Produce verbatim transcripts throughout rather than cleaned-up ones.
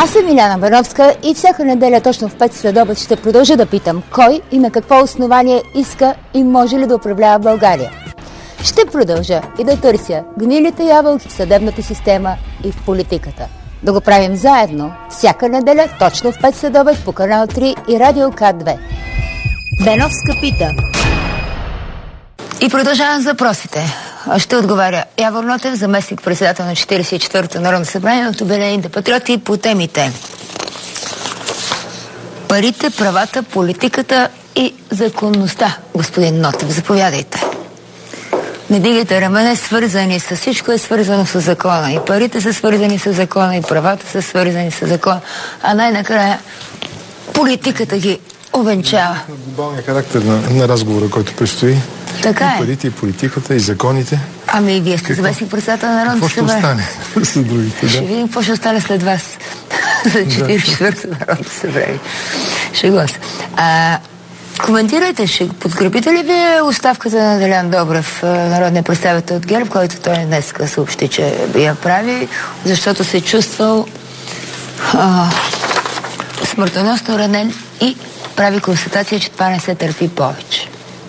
Аз съм Иляна Бановска и всяка неделя точно в пет следобед ще продължа да питам кой и на какво основание иска и може ли да управлява България. Ще продължа и да търся гнилите ябълки в съдебната система и в политиката. Да го правим заедно всяка неделя точно в пет следобед по канал три и Радио К две. Беновска пита. И продължавам с въпросите. Ще отговаря Явор Нотев, заместник председател на четиридесет и четвъртото Народно събрание от Обединените патриоти по темите парите, правата, политиката и законността. Господин Нотев, заповядайте. Не дигайте рамене, свързани с всичко е свързано с закона. И парите са свързани с закона, и правата са свързани с закона. А най-накрая политиката ги овенчава. Глобалния характер на, на разговора, който предстои. Така и парите, и политиката, и законите. Ами и вие сте заместник председател на Народното събрание. Какво ще остане след другите? Ще да? видим какво ще остане след вас. За четиридесет и четвъртото Народно събрание. Шегува се. А, коментирайте, ще подкрепите ли вие оставката на Делян Добрев, народния представител от ГЕРБ, който той днес съобщи, че я прави, защото се чувствал а, смъртоносно ранен и прави констатация, че това не се търпи повече.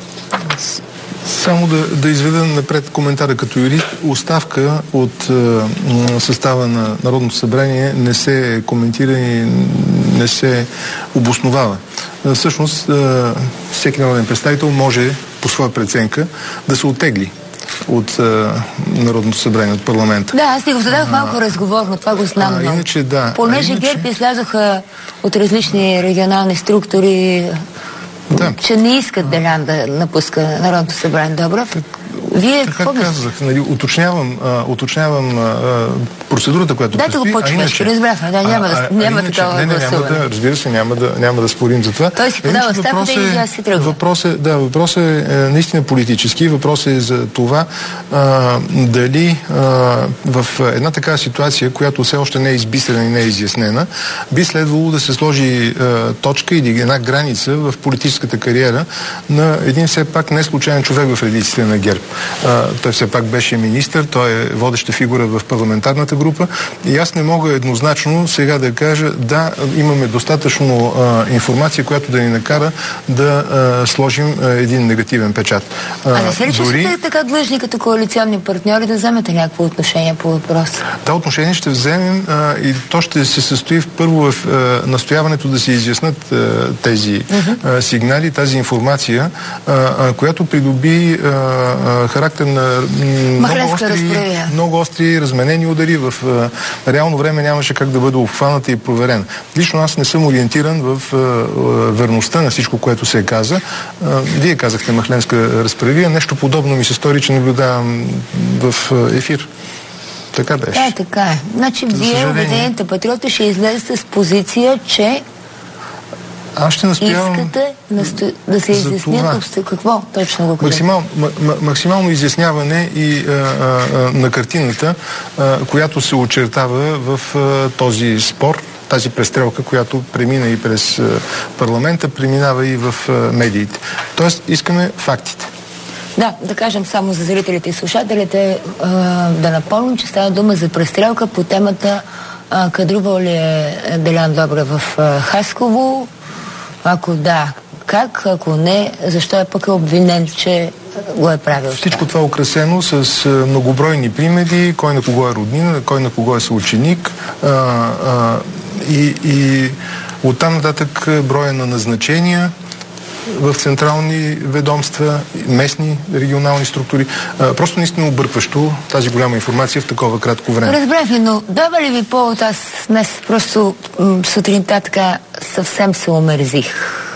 Само да, да изведа напред коментара като юрист. Оставка от е, състава на Народното събрание не се коментира и не се обосновава. Е, всъщност, е, всеки народен представител може по своя преценка да се оттегли от е, Народното събрание, от парламента. Да, аз ни го зададох малко разговорно, това го знам. А, иначе, да. Понеже иначе... ГЕРБ излязоха от различни регионални структури, да. че не искат Делян да напуска Народното събрание. Добре? Так, Вие така какво казах, нали, уточнявам, а, уточнявам а, процедурата, която Дайте предстои. го по-човешки, разбрахме, да, няма, а, да, няма иначе, такава не, не, гласуване. няма да, разбира се, няма да, няма да спорим за това. Той си подава оставката и аз си тръгва. Въпрос е, да, въпрос е, е наистина политически. Въпрос е за това а, дали а, в една такава ситуация, която все още не е избистрена и не е изяснена, би следвало да се сложи а, точка или една граница в политическата кариера на един все пак не случайен човек в редиците на ГЕРБ. А, той все пак беше министър, той е водеща фигура в парламентарната група и аз не мога еднозначно сега да кажа да, имаме достатъчно а, информация, която да ни накара да а, сложим а, един негативен печат. А, а не се ли дори... че сте така длъжни като коалиционни партньори да вземете някакво отношение по въпроса? Да, отношение ще вземем а, и то ще се състои в първо в а, настояването да се изяснат а, тези uh-huh. а, сигнали, тази информация, а, а, която придоби а, а, характер на много остри, много остри разменени удари. В а, реално време нямаше как да бъде обхваната и проверена. Лично аз не съм ориентиран в а, а, верността на всичко, което се каза. А, вие казахте махленска разправия. Нещо подобно ми се стори, че наблюдавам в а, ефир. Така беше. Да, така е. Значи вие, Обединените патриоти, ще излезете с позиция, че Аз ще настоявам... Искате насто... да се изяснят обсто... какво точно го Максимал, м- максимално изясняване и а, а, на картината, а, която се очертава в а, този спор, тази престрелка, която премина и през а, парламента, преминава и в а, медиите. Тоест, искаме фактите. Да, да кажем само за зрителите и слушателите, а, да напомним, че става дума за престрелка по темата а, кадрувал ли е Делян Добрев в а, Хасково. Ако да, как? Ако не, защо е пък обвинен, че го е правил? Всичко това е украсено с многобройни примери, кой на кого е роднина, кой на кого е съученик а, а, и, и оттам нататък броя на назначения в централни ведомства, местни, регионални структури. А, просто наистина объркващо тази голяма информация в такова кратко време. Разбрах ви, но дава ли ви повод? Аз днес просто м- сутринта така съвсем се омерзих.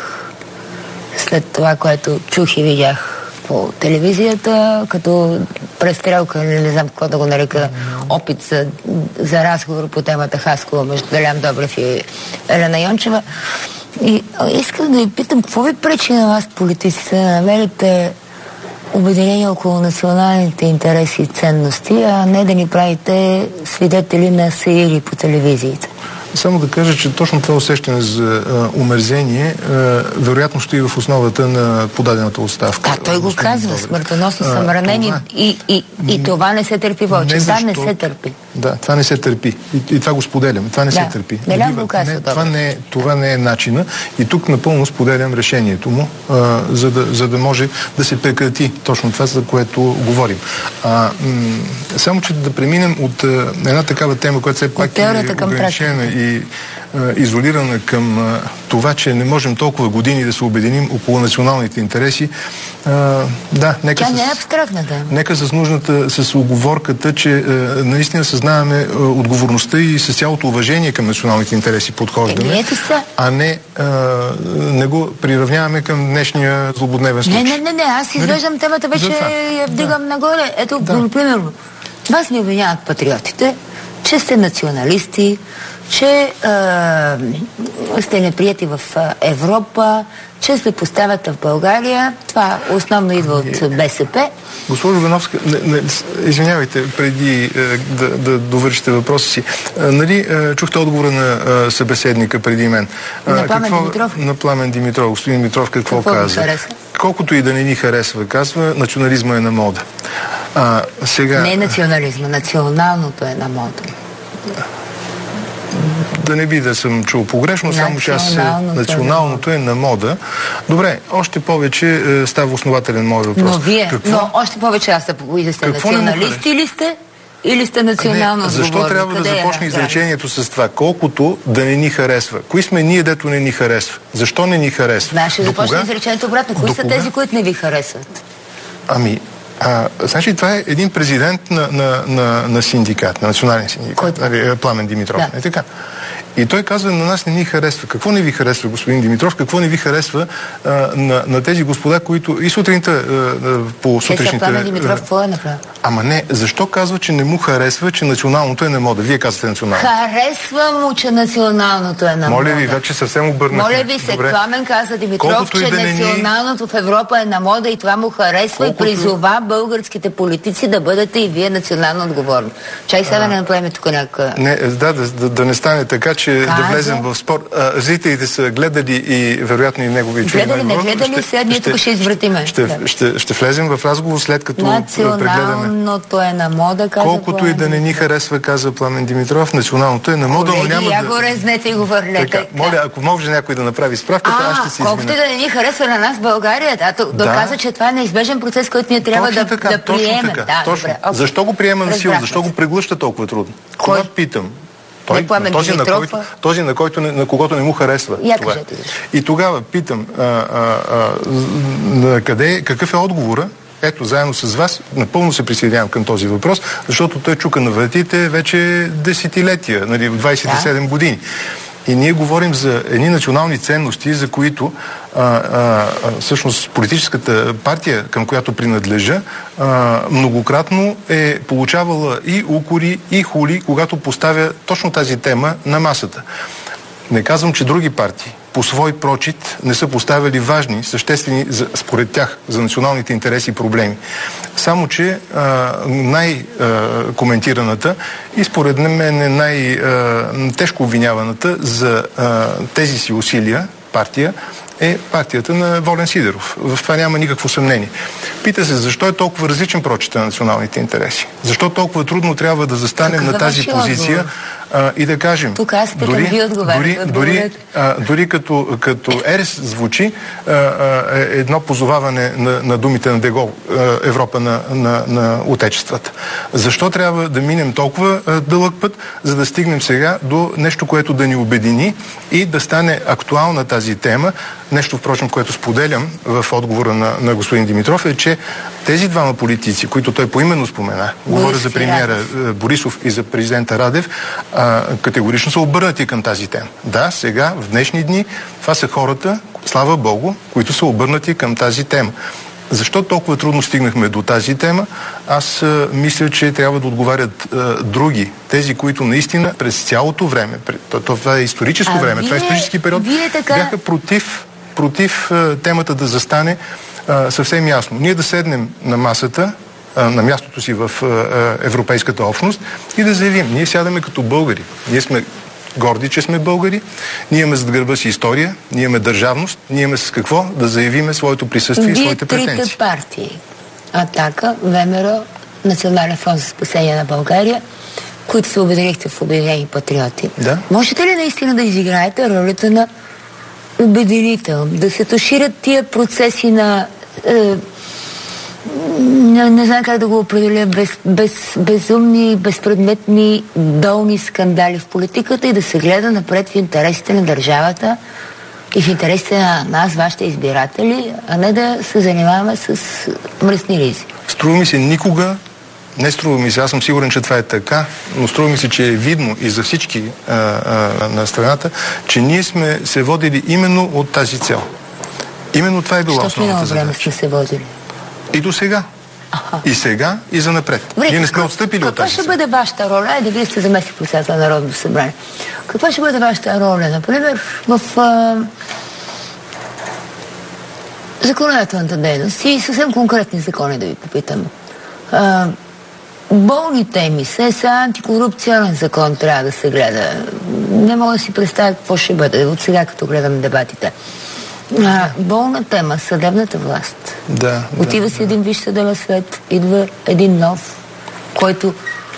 След това, което чух и видях по телевизията, като престрелка, не, не знам какво да го нарека, опит за, за разговор по темата Хасково между Делян Добрев и Елена Йончева. И искам да ви питам, какво ви пречи на вас, политиците, да намерите обединение около националните интереси и ценности, а не да ни правите свидетели на саири по телевизиите? Само да кажа, че точно това усещане за а, омерзение а, вероятно стои в основата на подадената оставка. Да, той го казва, смъртоносно съм ранен и, и, и, и това не се търпи повече. Да, не се търпи. да, това не се търпи. И, и това го споделям. Това не да. се търпи. Не, не, не, това, не е, това не е начина. И тук напълно споделям решението му, а, за, да, за да може да се прекрати точно това, за което говорим. А, м- само, че да преминем от а, една такава тема, която все пак е ограничена и а, изолирана към а, това, че не можем толкова години да се обединим около националните интереси. А, да, нека Тя с, не е абстрактна, да. Нека с нужната, с оговорката, че а, наистина съзнаваме а, отговорността и с цялото уважение към националните интереси подхождаме, е, а не, а, не го приравняваме към днешния злободневен случай. Не, не, не, не, аз извеждам темата, вече я вдигам да. нагоре. Ето, да. примерно, вас ни обвиняват патриотите, че сте националисти, че а, сте неприяти в Европа, че се поставяте в България. Това основно идва от БСП. Госпожо Бановска, не, не, извинявайте, преди е, да, да довършите въпроса си. Е, нали, е, чухте отговора на е, събеседника преди мен. Е, на Пламен какво, Димитров? На Пламен Димитров. Господин Димитров какво, какво каза? Колкото и да не ни харесва, казва, национализма е на мода. А, сега... Не е национализма, националното е на мода. Да не би да съм чул погрешно, само че аз националното е на мода. Добре, още повече е, става основателен моят въпрос. Но вие, какво? но още повече аз се попоида сте националисти ли сте? Или сте национално отговорни? Защо трябва Къде да започне е изречението с това? Колкото да не ни харесва. Кои сме ние, дето не ни харесва? Защо не ни харесва? Знаеш, ще започне изречението обратно. Кои са тези, които не ви харесват? Ами, А, значи това е един президент на, на, на, на синдикат, на национален синдикат, нали, Пламен Димитров. Да. Е така. И той казва, на нас не ни харесва. Какво не ви харесва, господин Димитров? Какво не ви харесва а, на, на тези господа, които и сутринта а, по сутрешните... Пламен Димитров какво е направил? Ама не, защо казва, че не му харесва, че националното е на мода? Вие казвате национално. Харесва му, че националното е на мода. Моля ви, вече съвсем обърнахме. Моля ви се, Пламен каза Димитров, колкото че да националното ни... в Европа е на мода и това му харесва. Колкото... и призова българските политици да бъдете и вие национално отговорни. Чай сега да не направим тук някаква... Не, да, да, да, да не стане така, че каза... да влезем в спор. А, зрителите са гледали и вероятно и негови чуи. Гледали, не гледали, сега ние тук ще извратиме. Ще, да. ще, ще влезем в разговор след като прегледаме. Националното е на мода, каза колкото Пламен и да не ни харесва, каза Пламен Димитров, националното е на мода, но няма я да... го резнете и го върнете. Така, моля, ако може някой да направи справка, аз ще си колкото и да не ни харесва на нас България, да, да. доказа, че това е неизбежен процес, който ние трябва точно да, така, да точно приемем. Така, да, точно. Добре, okay. Защо го приема на сила? Разбрахме. Защо го преглъща толкова трудно? Кой? Това питам. Той, Пламен този, на Димитров, който, този, на който на когото не му харесва. Това. И тогава питам, а, а, а, къде, какъв е отговора? Ето, заедно с вас, напълно се присъединявам към този въпрос, защото той чука на вратите вече десетилетия, нали, двайсет и седем да. години. И ние говорим за едни национални ценности, за които а, а, всъщност политическата партия, към която принадлежа, а, многократно е получавала и укори, и хули, когато поставя точно тази тема на масата. Не казвам, че други партии по свой прочит не са поставили важни, съществени за, според тях за националните интереси и проблеми. Само, че най-коментираната и според мен най-тежко обвиняваната за а, тези си усилия партия е партията на Волен Сидеров. В това няма никакво съмнение. Пита се, защо е толкова различен прочита на националните интереси? Защо толкова трудно трябва да застанем на тази позиция а, и да кажем... Тук аз питам, дори, ви отговаряте. Дори, дори, а, дори като, като ерес звучи а, а, едно позоваване на, на думите на Дегол, а, Европа на, на, на отечествата. Защо трябва да минем толкова а, дълъг път, за да стигнем сега до нещо, което да ни обедини и да стане актуална тази тема? Нещо, впрочем, което споделям в отговора на, на господин Димитров, е, че тези двама политици, които той поименно спомена, говоря за премиера Борисов и за президента Радев, а, категорично са обърнати към тази тема. Да, сега, в днешни дни, това са хората, слава Богу, които са обърнати към тази тема. Защо толкова трудно стигнахме до тази тема? Аз а, мисля, че трябва да отговарят а, други. Тези, които наистина през цялото време, това е историческо а време, вие, това е исторически период, така... бяха против, против а, темата да застане а, съвсем ясно. Ние да седнем на масата, а, на мястото си в а, европейската общност и да заявим. Ние сядаме като българи. Ние сме горди, че сме българи. Ние имаме зад гърба си история, ние имаме държавност, ние имаме с какво да заявиме своето присъствие и своите претенции. Вие трите партии, Атака, ВМРО, Национален фонд за спасение на България, които се обединихте в Обединени патриоти. Да. Можете ли наистина да изиграете ролята на обединител? Да се тушират тия процеси на... Е, не, не знам как да го определя, без, без, безумни, безпредметни, долни скандали в политиката и да се гледа напред в интересите на държавата и в интересите на нас, вашите избиратели, а не да се занимаваме с мръсни ризи. Струва ми се никога, не струва ми се, аз съм сигурен, че това е така, но струва ми се, че е видно и за всички а, а, на страната, че ние сме се водили именно от тази цел. Именно това е било основната задача. Време сме се водили? И до сега. Аха. И сега, и за напред. Добре, ние не сме отстъпили от тази цел. Каква ще бъде вашата роля? Айде, вие сте заместник председател на Народното събрание. Каква ще бъде вашата роля, например, в а, законодателната дейност и съвсем конкретни закони да ви попитам. А, болни теми, се са антикорупционен закон трябва да се гледа. Не мога да си представя какво ще бъде от сега, като гледам дебатите. А, болна тема, съдебната власт. Да, Отива да, си да. един Висш съдебен съвет, идва един нов, който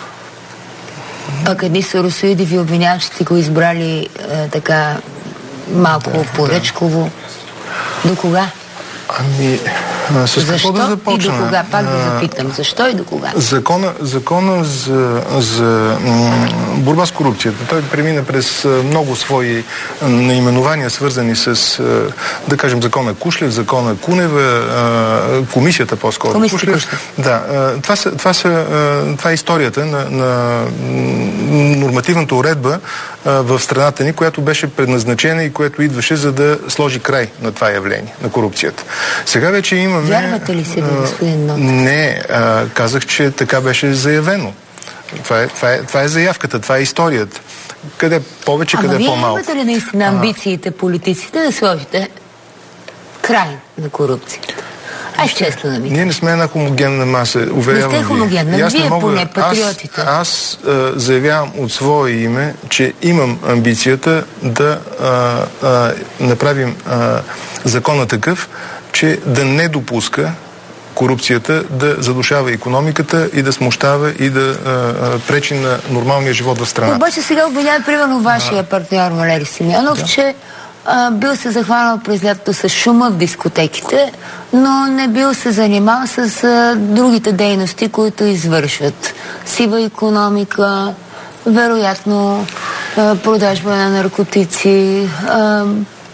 пък едни соросоиди ви обвиняват, че сте го избрали е, така малко да, поръчково. Да. До кога? Ами, а, с защо какво да започна? И до кога? Пак да запитам. Защо и до кога? Закона, закона за, за м, борба с корупцията. Той премина през много свои наименования, свързани с, да кажем, закона Кушлев, закона Кунева, комисията по-скоро. Комисията Кушлев. Кушлев. Да, това, са, това, са, това е историята на, на нормативната уредба в страната ни, която беше предназначена и която идваше за да сложи край на това явление, на корупцията. Сега вече имаме... Вярвате ли си, господин Нотев? Не, а, казах, че така беше заявено. Това е, това, е, това е заявката, това е историята. Къде повече, Ама къде по-малко. Ама вие имате ли наистина амбициите политиците да сложите край на корупцията? Ай, честно да ми. Ние не сме една хомогенна маса, уверявам ви. Не сте хомогенна, вие мога, поне, патриотите. Аз, аз а, заявявам от свое име, че имам амбицията да а, а, направим а, закона такъв, че да не допуска корупцията да задушава икономиката и да смущава и да а, а, пречи на нормалния живот в страната. Обаче сега обвиняват примерно вашия а... партньор Валери Симеонов, да. че а, бил се захванал през лятото с шума в дискотеките, но не бил се занимал с а, другите дейности, които извършват. Сива икономика, вероятно а, продажба на наркотици. А,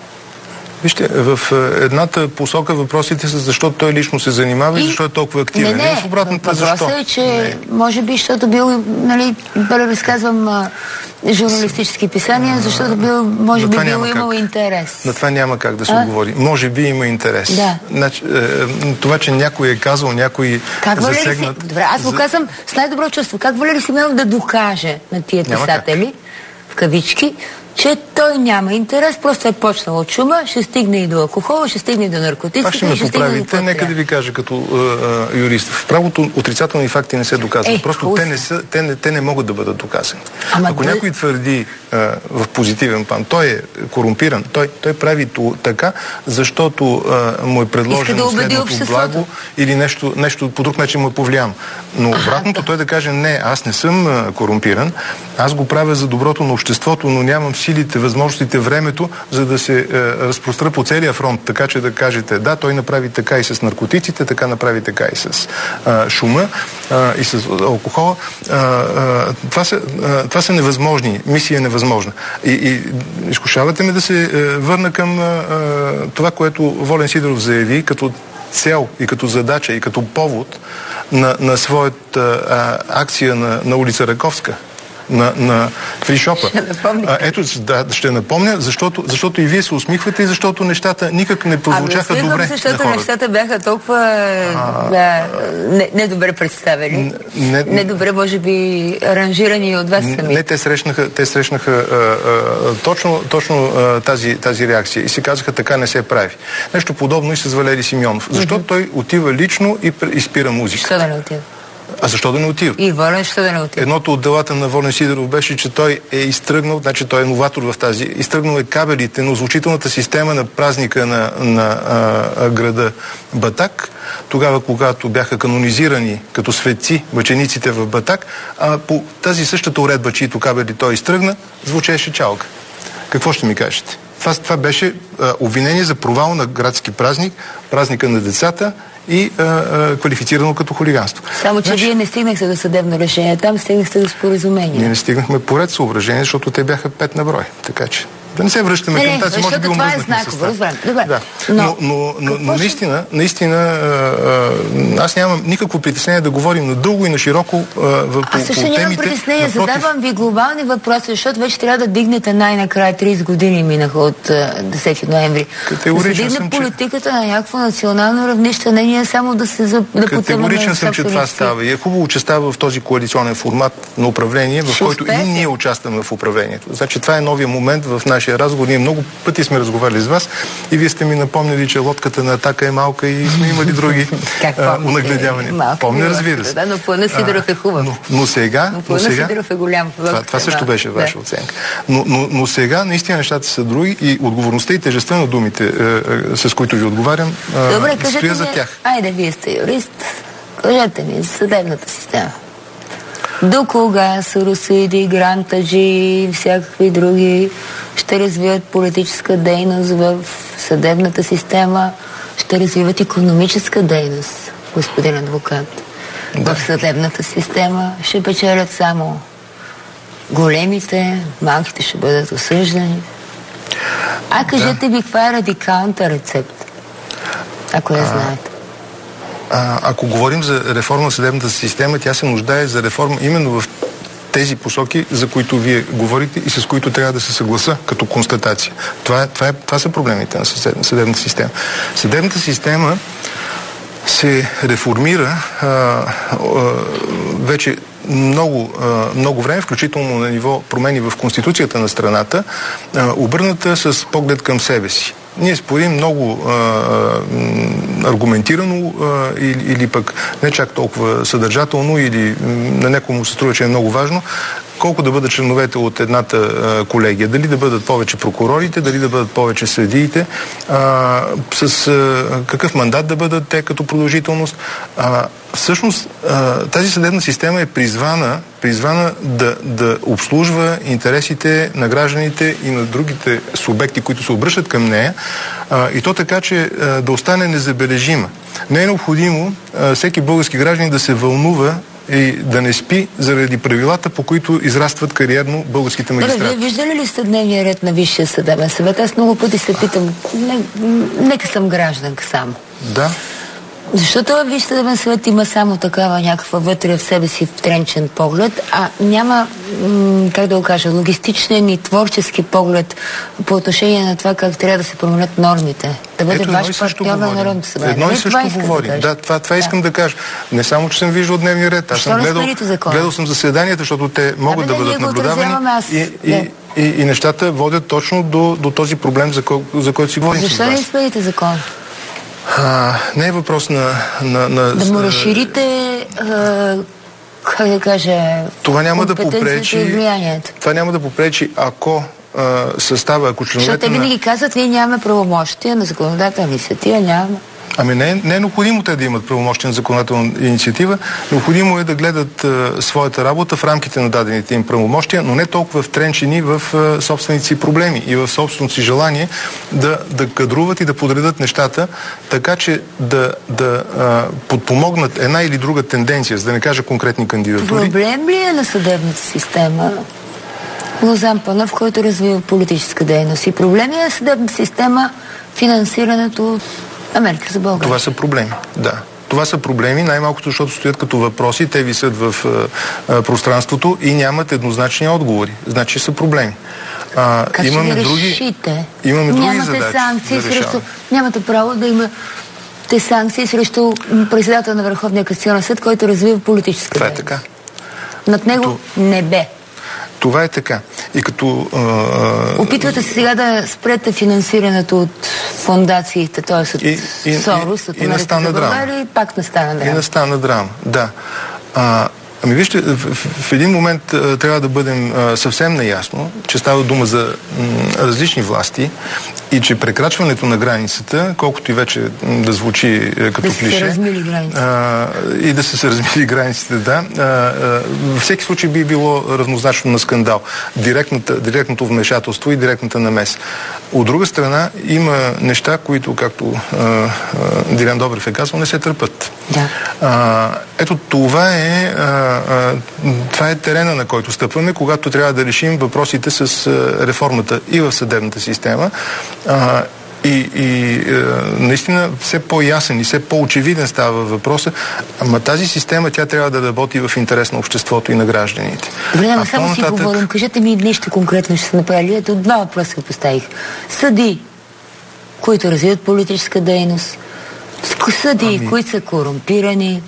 Вижте, в едната посока въпросите са защо той лично се занимава и, и защо е толкова активен. Не, не, в обратната въпросът защо? е, че не. може би, защото бил, нали, да разказвам а, журналистически писания, защото бил, може би бил имал как. интерес. На това няма как да се а? отговори. Може би има интерес. Да. Значи, е, това, че някой е казал, някой как засегнат... Си... Добре, аз го за... казвам с най-добро чувство. Как Валери Симеонов да докаже на тия писатели, в кавички, че той няма интерес, просто е почнал от шума, ще стигне и до алкохола, ще стигне и до наркотиците. Пак ще ме поправите, нека да ви кажа като е, е, юрист. В правото отрицателни факти не се доказват. Е, просто те не, са, те, не, те не могат да бъдат доказани. Ама Ако да... някой твърди е, в позитивен план, той е корумпиран, той, той прави така, защото е, му е предложено да следното благо или нещо, нещо по друг начин му е повлиян. Но обратното, той да каже, не, аз не съм е, корумпиран, аз го правя за доброто на обществото, но нямам силите, възможностите, времето, за да се е, разпростра по целия фронт, така че да кажете, да, той направи така и с наркотиците, така направи така и с а, шума а, и с алкохола. А, а, това, са, а, това са невъзможни. Мисия е невъзможна. И, и изкушавате ме да се е, върна към а, това, което Волен Сидеров заяви като цел и като задача и като повод на, на своята а, акция на, на улица Раковска. на, на фришопа. А, ето, да, ще напомня, защото, защото и вие се усмихвате и защото нещата никак не прозвучаха ами, добре. Защото на нещата бяха толкова а, да, не, недобре представени. Не, недобре, може би, аранжирани от вас сами. Не, те срещнаха, те срещнаха а, а, точно, точно а, тази, тази реакция и си казаха, така не се прави. Нещо подобно и с Валери Симеонов. Защото mm-hmm. той отива лично и, и спира музика. Що да не отива? А защо да не отива? И Волен, що да не отива? Едното от делата на Волен Сидеров беше, че той е изтръгнал, значи той е новатор в тази, изтръгнал е кабелите на озвучителната система на празника на, на а, а, града Батак, тогава, когато бяха канонизирани като светци мъчениците в Батак, а по тази същата уредба, чието кабели той изтръгна, звучеше чалка. Какво ще ми кажете? Това, това беше а, обвинение за провал на градски празник, празника на децата и а, а, квалифицирано като хулиганство. Само, че значи, вие не стигнахте до съдебно решение, там стигнахте до споразумение. Ние не стигнахме поред съображение, защото те бяха пет на брой. Така че да не се връщаме не, към тази, може би омръзнахме с това. Добре. Да. Но, но, но, но наистина, наистина а, а, аз нямам никакво притеснение да говорим надълго и на широко а, в, по, аз също по нямам темите. притеснение, задавам ви глобални въпроси, защото вече трябва да дигнете най-накрая трийсет години минаха от а, десети ноември. Да се дигне политиката на някакво национално равнище, не ние само да се за, да Категоричен съм, че това става. И е хубаво, че става в този коалиционен формат на управление, в който и ние участваме в управлението. Значи това е новия момент в нашия разговор. Ние много пъти сме разговаряли с вас и вие сте ми напомнили, че лодката на Атака е малка и сме имали други унагледявания. Помня, разбира се. Да, но плана Сидоров е хубав. Но, но сега... Но плана Сидоров е голям. Това, това също беше ваша да. оценка. Но, но, но сега наистина нещата са други и отговорността и тежестта на думите, е, е, с които ви отговарям, е, Добре, стоя за тях. Айде, вие сте юрист. Кажете ми за съдебната система. До кога соросоиди, грантаджи и всякакви други ще развиват политическа дейност в съдебната система, ще развиват икономическа дейност, господин адвокат. Да. В съдебната система ще печелят само големите, малките ще бъдат осъждани. А кажете да. ми, каква е радикалната рецепта, ако я знаете? А, ако говорим за реформа на съдебната система, тя се нуждае за реформа именно в тези посоки, за които вие говорите и с които трябва да се съгласа като констатация. Това, това, е, това са проблемите на съдебната система. Съдебната система се реформира а, а, вече много, много време, включително на ниво промени в Конституцията на страната, обърната с поглед към себе си. Ние спорим много а, аргументирано а, или, или пък не чак толкова съдържателно или на някому се струва, че е много важно, колко да бъдат членовете от едната а, колегия. Дали да бъдат повече прокурорите, дали да бъдат повече съдиите, а, с а, какъв мандат да бъдат те като продължителност. А, всъщност а, тази съдебна система е призвана, призвана да, да обслужва интересите на гражданите и на другите субекти, които се обръщат към нея, а, и то така, че а, да остане незабележима. Не е необходимо а, всеки български гражданин да се вълнува и да не спи заради правилата, по които израстват кариерно българските магистрати. Да, вие виждали ли сте дневния ред на Висшия съдебен съвет? Аз много пъти се питам, не, нека съм гражданка само. Да. Защото Висшия съдебен съвет има само такава някаква вътре в себе си втренчен поглед, а няма, как да го кажа, логистичен и творчески поглед по отношение на това как трябва да се променят нормите. Да бъде Ето, ваш партньор на Народното събрание. Едно и също говорим. Да, да, това, това да. искам да кажа. Не само, че съм виждал дневния ред. Аз съм гледал, гледал съм заседанията, защото те могат да, да, да бъдат наблюдавани. И, и, да. и, и, и нещата водят точно до, до този проблем, за, кой, за който си говорим. Защо не изпълните закон? А, не е въпрос на... на, на да му разширите, а, как да кажа, това няма да попречи, това няма да попречи, ако а, състава, ако членовете... Защото те винаги на... казват, ние нямаме правомощия на законодателна инициатива, нямаме. Ами не е, не е необходимо те да имат правомощия на законодателна инициатива. Необходимо е да гледат а, своята работа в рамките на дадените им правомощия, но не толкова втренчени в а, собствените си проблеми и в собственото си желание да, да кадруват и да подредат нещата, така че да, да а, подпомогнат една или друга тенденция, за да не кажа конкретни кандидатури. Проблем ли е на съдебната система Лозан Панов, който развива политическа дейност? И проблем ли е на съдебната система финансирането Америка за България? Това са проблеми, да. Това са проблеми, най-малкото, защото стоят като въпроси, те висят в а, пространството и нямат еднозначни отговори. Значи са проблеми. А, как имаме ще други, решите? Имаме нямате други задачи санкции за срещу... Нямате право да има те санкции срещу председател на Върховния касационен съд, който развива политическа Това дейност. е така. Над него като... не бе. Това е така. И като... А... Опитвате се сега да спрете финансирането от фондациите, т.е. от и, и, Сорос, от Америка за България и пак настана драма. И настана драма, да. А, ами вижте, в, в, в един момент а, трябва да бъдем а, съвсем наясно, че става дума за м, различни власти и че прекрачването на границата, колкото и вече да звучи като да клише, се размили границите. А, и да се, се размили границите, да, а, а, във всеки случай би било равнозначно на скандал. Директната, директното вмешателство и директната намес. От друга страна, има неща, които, както а, а, Дилян Добрев е казал, не се търпят. Да. А, ето това е, а, а, това е терена, на който стъпваме, когато трябва да решим въпросите с а, реформата и в съдебната система. А, и, и е, наистина все по-ясен и все по-очевиден става въпроса, ама тази система тя трябва да работи в интерес на обществото и на гражданите. Добре, ама а само си говорим, кажете ми нещо конкретно ще са направили. Ето два въпроса поставих. Съди, които развиват политическа дейност, съди, ами... които са корумпирани,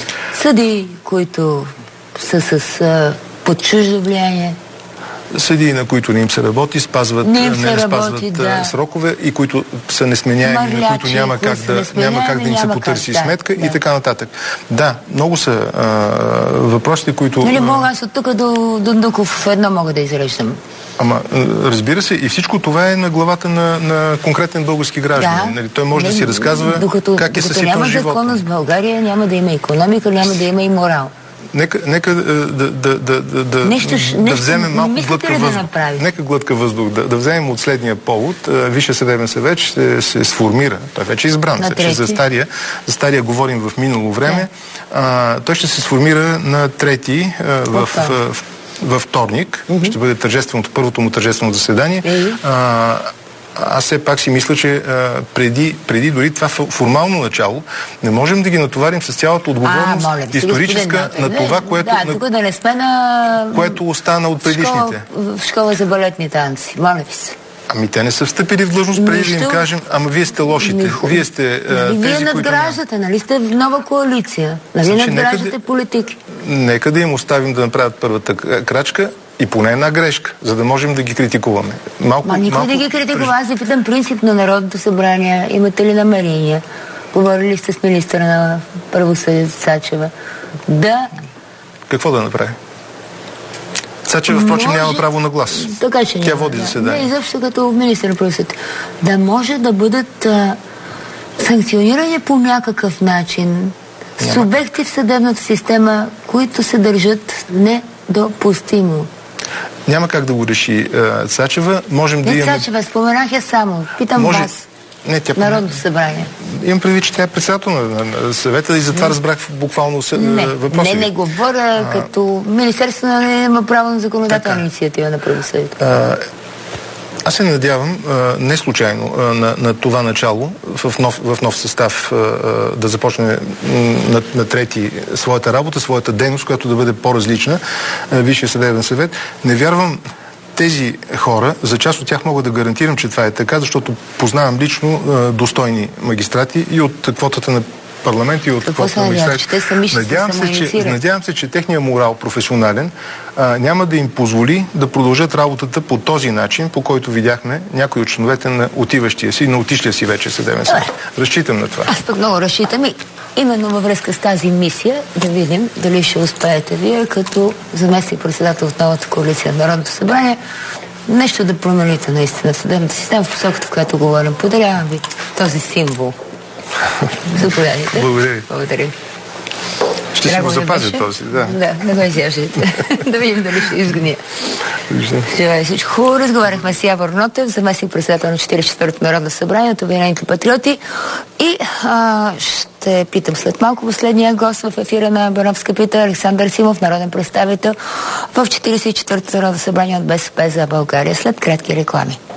съди, които са с а, под чуждо влияние, съдии, на които не им се работи, спазват, не, не, не спазват работи, да. срокове и които са несменяеми, Марлячи, на които няма как да, няма как да им се потърси как, сметка да, и така нататък. Да, много са а, въпросите, които... Нали мога аз от тук до Дундуков едно мога да изреждам. Ама, разбира се, и всичко това е на главата на, на конкретен български гражданин. Да. Нали, той може не, да си разказва докато, как е съсипан няма живота. Няма законност в България, няма да има икономика, няма да има и морал. Нека, нека да, да, да, да, да, нещо, да нещо, вземем малко глътка въздух. Да нека глътка въздух. Да, да вземем от следния повод. Висшия съдебен съвет ще се сформира. Той вече е избран. Че за стария, за стария говорим в минало време. Да. А, той ще се сформира на трети а, в, в, във вторник. Mm-hmm. Ще бъде тържественото, първото му тържествено заседание. Mm-hmm. А, аз все пак си мисля, че а, преди, преди дори това формално начало не можем да ги натоварим с цялата отговорност а, моля, историческа на това, което, да, тук да не сме на... което остана от предишните. Школа, в школа за балетни танци. Моля ви се. Ами те не са встъпили в длъжност преди да им кажем, ама вие сте лошите. Михо. Вие сте нали, тези, вие надграждате, нали сте в нова коалиция. Нали значи, надграждате нека, политики. Нека да им оставим да направят първата крачка и поне една грешка, за да можем да ги критикуваме. Малко, Ма никой малко... да ги критикува. Аз ви питам принцип на Народното събрание. Имате ли намерения? Говорили сте с министъра на правосъдието Цачева. Да. Какво да направи? Цачева, впрочем, няма право на глас. Така, че Тя няма, води да. заседание. Не, изобщо като министър на правосъдието. Да може да бъдат а, санкционирани по някакъв начин няма. Субекти в съдебната система, които се държат недопустимо. Няма как да го реши а, Цачева. Можем не да имаме... Цачева, споменах я само. Питам може... вас. Не, тя... Народното събрание. Имам предвид, че тя е председател на, на, на съвета и затова не. разбрах буквално съ... не, въпроси. Не, не говоря а... като Министерството не има право на законодателна инициатива на правосъдието. Аз се надявам, а, не случайно, а, на, на това начало, в нов, в нов състав а, а, да започне на, на трети своята работа, своята дейност, която да бъде по-различна, Висшия съдебен съвет. Не вярвам тези хора, за част от тях мога да гарантирам, че това е така, защото познавам лично а, достойни магистрати и от квотата на парламент и от квотата на магистрати. Надявам се, че, надявам се, че техният морал професионален а, няма да им позволи да продължат работата по този начин, по който видяхме някои от членовете на отиващия си, на отишлия си вече съдебен съд. Разчитам на това. Аз пък много разчитам и именно във връзка с тази мисия да видим дали ще успеете вие като заместник-председател от новата коалиция на Народното събрание нещо да промените наистина в съдебната система в посоката, в която говорим. Подарявам ви този символ. Заповядайте. Благодаря ви. Благодаря. Ще си го запазя този, да. Да, не го изяждайте. Да видим дали ще изгоня. Желая всичко хубаво. Разговаряхме с Явор Нотев, заместник председател на четиридесет и четвъртото Народно събрание от Обединените патриоти. И а, ще питам след малко последния гост в ефира на Бановска пита, Александър Симов, народен представител в четиридесет и четвъртото Народно събрание от БСП за България, след кратки реклами.